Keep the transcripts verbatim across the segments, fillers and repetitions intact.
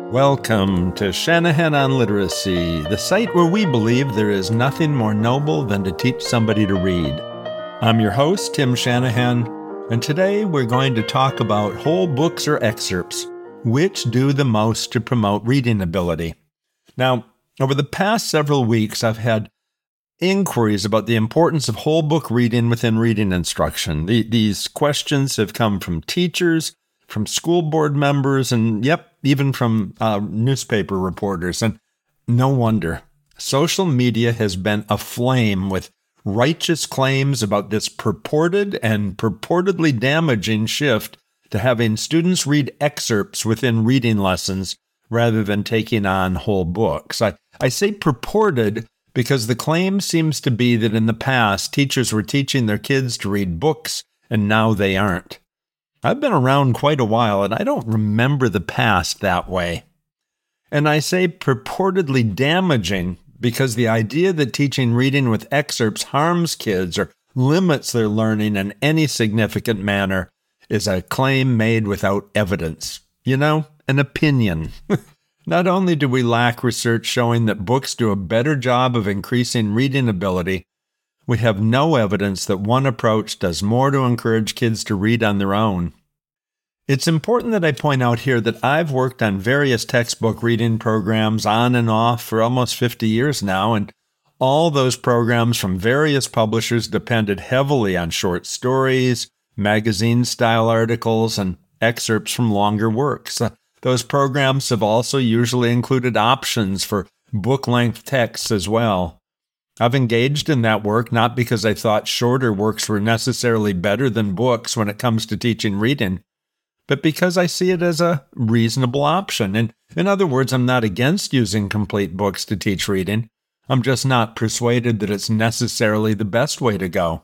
Welcome to Shanahan on Literacy, the site where we believe there is nothing more noble than to teach somebody to read. I'm your host, Tim Shanahan, and today we're going to talk about whole books or excerpts, which do the most to promote reading ability. Now, over the past several weeks, I've had inquiries about the importance of whole book reading within reading instruction. The, these questions have come from teachers, from school board members, and yep, even from uh, newspaper reporters. And no wonder. Social media has been aflame with righteous claims about this purported and purportedly damaging shift to having students read excerpts within reading lessons rather than taking on whole books. I, I say purported because the claim seems to be that in the past, teachers were teaching their kids to read books, and now they aren't. I've been around quite a while, and I don't remember the past that way. And I say purportedly damaging because the idea that teaching reading with excerpts harms kids or limits their learning in any significant manner is a claim made without evidence. You know, an opinion. Not only do we lack research showing that books do a better job of increasing reading ability, we have no evidence that one approach does more to encourage kids to read on their own. It's important that I point out here that I've worked on various textbook reading programs on and off for almost fifty years now, and all those programs from various publishers depended heavily on short stories, magazine-style articles, and excerpts from longer works. Uh, those programs have also usually included options for book-length texts as well. I've engaged in that work not because I thought shorter works were necessarily better than books when it comes to teaching reading, but because I see it as a reasonable option. And in other words, I'm not against using complete books to teach reading. I'm just not persuaded that it's necessarily the best way to go.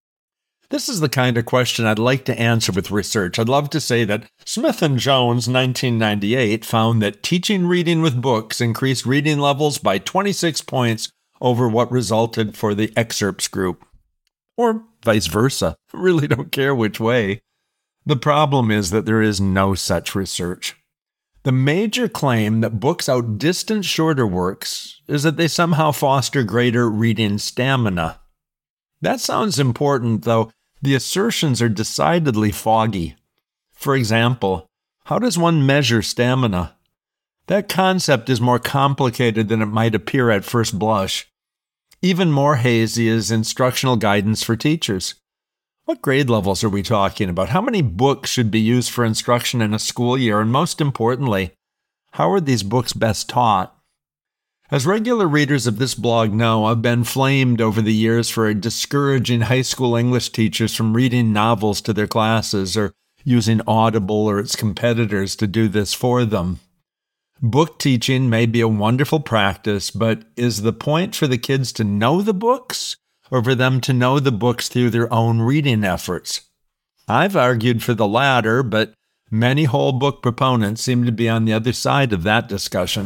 This is the kind of question I'd like to answer with research. I'd love to say that Smith and Jones, nineteen ninety-eight, found that teaching reading with books increased reading levels by twenty-six points over what resulted for the excerpts group. Or vice versa. Really don't care which way. The problem is that there is no such research. The major claim that books outdistance shorter works is that they somehow foster greater reading stamina. That sounds important, though the assertions are decidedly foggy. For example, how does one measure stamina? That concept is more complicated than it might appear at first blush. Even more hazy is instructional guidance for teachers. What grade levels are we talking about? How many books should be used for instruction in a school year? And most importantly, how are these books best taught? As regular readers of this blog know, I've been flamed over the years for discouraging high school English teachers from reading novels to their classes or using Audible or its competitors to do this for them. Book teaching may be a wonderful practice, but is the point for the kids to know the books or for them to know the books through their own reading efforts? I've argued for the latter, but many whole book proponents seem to be on the other side of that discussion.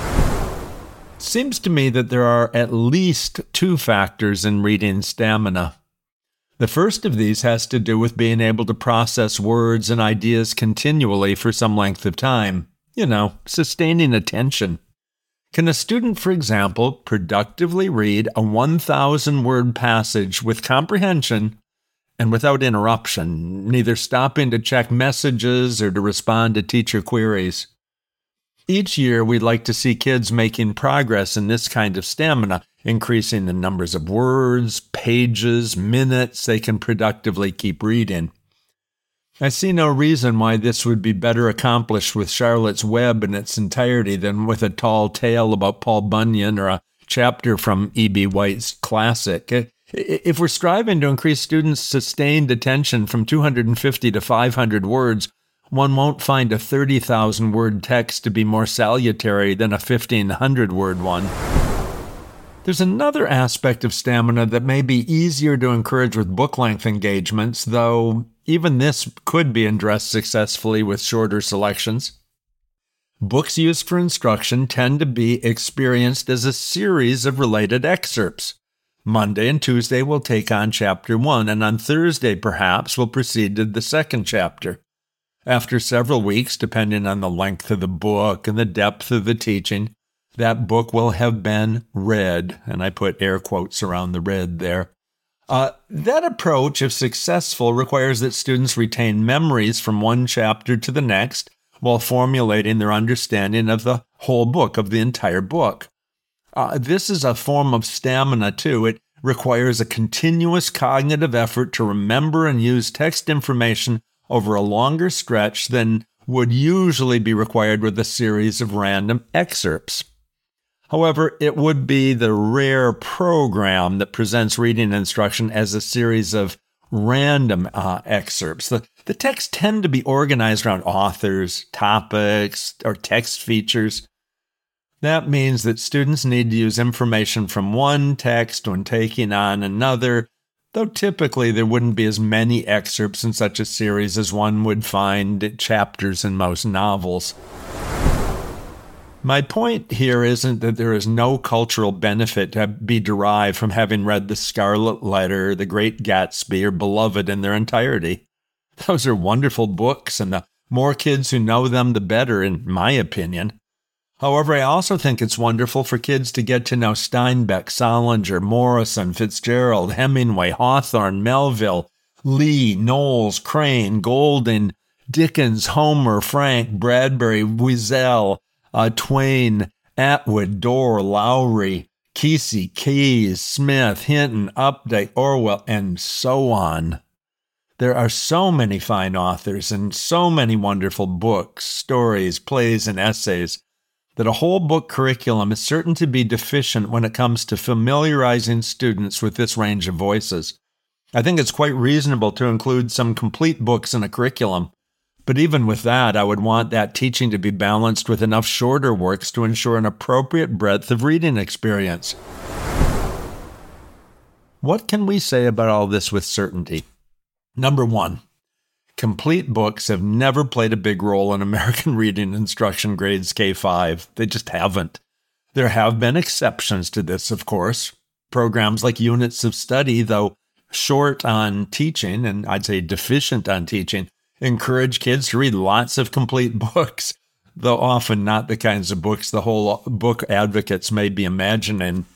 It seems to me that there are at least two factors in reading stamina. The first of these has to do with being able to process words and ideas continually for some length of time. You know, sustaining attention. Can a student, for example, productively read a one thousand word passage with comprehension and without interruption, neither stopping to check messages or to respond to teacher queries? Each year, we'd like to see kids making progress in this kind of stamina, increasing the numbers of words, pages, minutes they can productively keep reading. I see no reason why this would be better accomplished with Charlotte's Web in its entirety than with a tall tale about Paul Bunyan or a chapter from E B. White's classic. If we're striving to increase students' sustained attention from two hundred fifty to five hundred words, one won't find a thirty thousand word text to be more salutary than a fifteen hundred word one. There's another aspect of stamina that may be easier to encourage with book-length engagements, though even this could be addressed successfully with shorter selections. Books used for instruction tend to be experienced as a series of related excerpts. Monday and Tuesday will take on chapter one, and on Thursday, perhaps, we'll proceed to the second chapter. After several weeks, depending on the length of the book and the depth of the teaching, that book will have been read, and I put air quotes around the read there. Uh, that approach, if successful, requires that students retain memories from one chapter to the next while formulating their understanding of the whole book, of the entire book. Uh, this is a form of stamina, too. It requires a continuous cognitive effort to remember and use text information over a longer stretch than would usually be required with a series of random excerpts. However, it would be the rare program that presents reading instruction as a series of random uh, excerpts. The, the texts tend to be organized around authors, topics, or text features. That means that students need to use information from one text when taking on another, though typically there wouldn't be as many excerpts in such a series as one would find chapters in most novels. My point here isn't that there is no cultural benefit to be derived from having read The Scarlet Letter, The Great Gatsby, or Beloved in their entirety. Those are wonderful books, and the more kids who know them, the better, in my opinion. However, I also think it's wonderful for kids to get to know Steinbeck, Salinger, Morrison, Fitzgerald, Hemingway, Hawthorne, Melville, Lee, Knowles, Crane, Golding, Dickens, Homer, Frank, Bradbury, Wiesel, Uh, Twain, Atwood, Dorr, Lowry, Kesey, Keyes, Smith, Hinton, Updike, Orwell, and so on. There are so many fine authors and so many wonderful books, stories, plays, and essays that a whole book curriculum is certain to be deficient when it comes to familiarizing students with this range of voices. I think it's quite reasonable to include some complete books in a curriculum. But even with that, I would want that teaching to be balanced with enough shorter works to ensure an appropriate breadth of reading experience. What can we say about all this with certainty? Number one, complete books have never played a big role in American reading instruction grades K five. They just haven't. There have been exceptions to this, of course. Programs like Units of Study, though short on teaching, and I'd say deficient on teaching, encourage kids to read lots of complete books, though often not the kinds of books the whole book advocates may be imagining.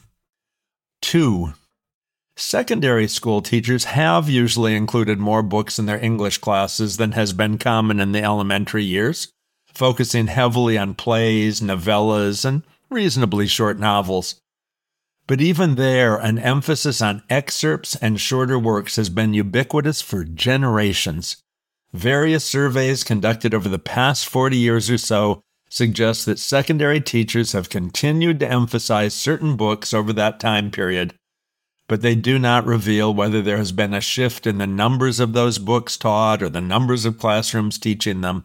Two, secondary school teachers have usually included more books in their English classes than has been common in the elementary years, focusing heavily on plays, novellas, and reasonably short novels. But even there, an emphasis on excerpts and shorter works has been ubiquitous for generations. Various surveys conducted over the past forty years or so suggest that secondary teachers have continued to emphasize certain books over that time period, but they do not reveal whether there has been a shift in the numbers of those books taught or the numbers of classrooms teaching them.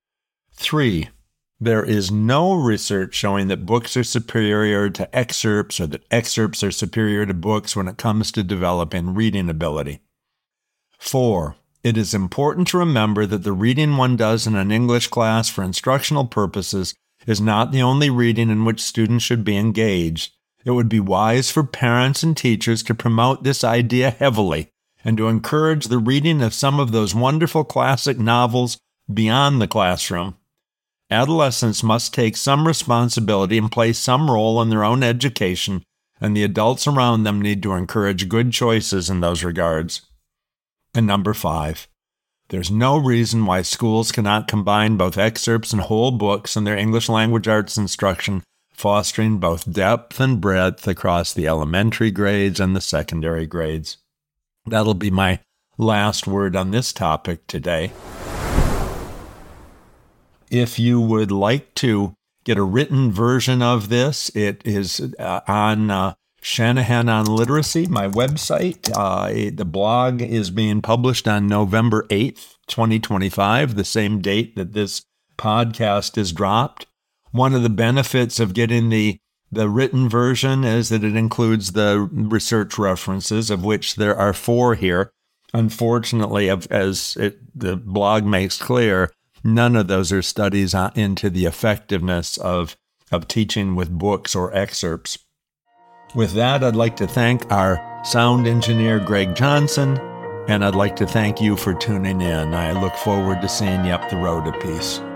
Three, there is no research showing that books are superior to excerpts or that excerpts are superior to books when it comes to developing reading ability. Four, it is important to remember that the reading one does in an English class for instructional purposes is not the only reading in which students should be engaged. It would be wise for parents and teachers to promote this idea heavily and to encourage the reading of some of those wonderful classic novels beyond the classroom. Adolescents must take some responsibility and play some role in their own education, and the adults around them need to encourage good choices in those regards. And number five, there's no reason why schools cannot combine both excerpts and whole books in their English language arts instruction, fostering both depth and breadth across the elementary grades and the secondary grades. That'll be my last word on this topic today. If you would like to get a written version of this, it is uh, on uh, Shanahan on Literacy, my website. Uh, the blog is being published on November eighth, twenty twenty-five, the same date that this podcast is dropped. One of the benefits of getting the, the written version is that it includes the research references, of which there are four here. Unfortunately, as it, the blog makes clear, none of those are studies into the effectiveness of, of teaching with books or excerpts. With that, I'd like to thank our sound engineer, Greg Johnson, And I'd like to thank you for tuning in. I look forward to seeing you up the road a piece.